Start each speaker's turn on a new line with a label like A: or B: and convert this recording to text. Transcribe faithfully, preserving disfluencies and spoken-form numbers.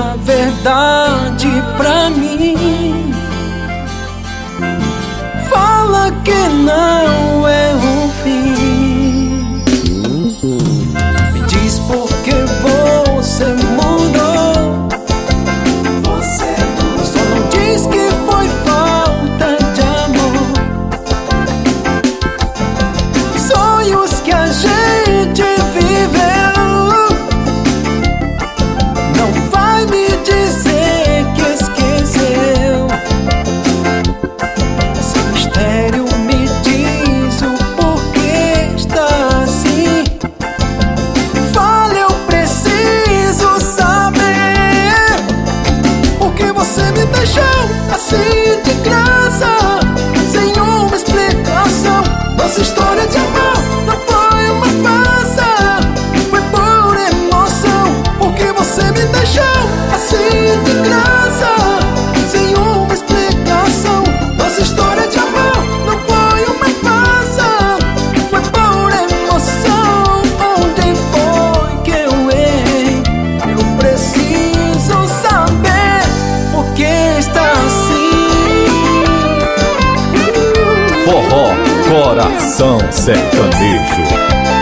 A: a verdade pra mim. Fala que não é o fim. Me diz por que você mudou. Você mudou. Só não diz que foi falta de amor. Sonhos que a gente viveu, não vai me dizer que esqueceu. Esse mistério me diz o porquê está assim. Fala, eu preciso saber. Por que você me deixou assim de graça, sem uma explicação? Nossa história de amor não foi uma farsa, foi por emoção. Por que você me deixou assim de graça, sem uma explicação? Nossa história de amor não foi uma farsa, foi por emoção. Onde foi que eu errei? Eu preciso saber por que está assim.
B: Forró Coração Sertanejo.